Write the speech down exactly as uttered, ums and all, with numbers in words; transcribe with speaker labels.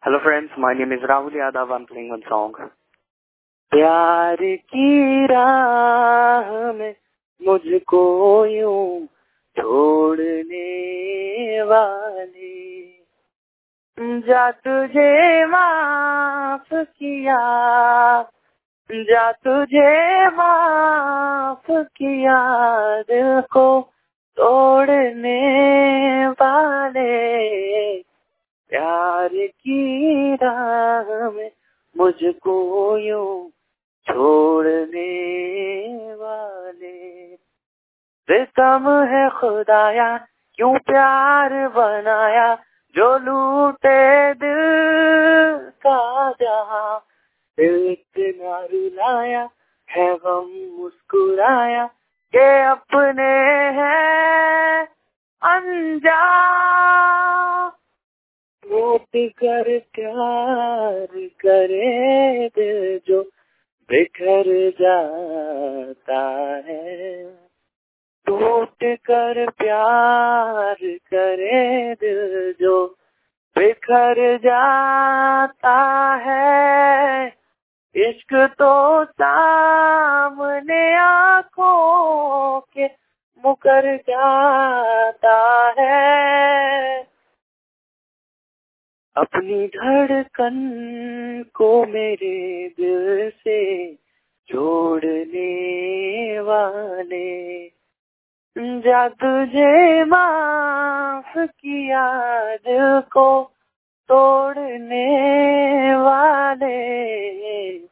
Speaker 1: Hello friends, my name is Rahul Yadav. I'm playing one song. प्यार की राह में मुझको यूं छोड़ने वाले, जा तुझे माफ किया, जा तुझे माफ किया, दिल को तोड़ने वाले, प्यार की राह में मुझको यूं छोड़ने वाले। सितम है खुदाया, क्यों प्यार बनाया, जो लूटे दिल का जहां, दिल इतना रुलाया है, गम मुस्कुराया के अपने हैं अनजान। टूट कर प्यार करे दिल जो बिखर जाता है, टूट कर प्यार करे दिल जो बिखर जाता है। इश्क तो सामने आंखों के मुकर जाता है, अपनी धड़कन को मेरे दिल से जोड़ने वाले, जा तुझे माफ किया, दिल को तोड़ने वाले।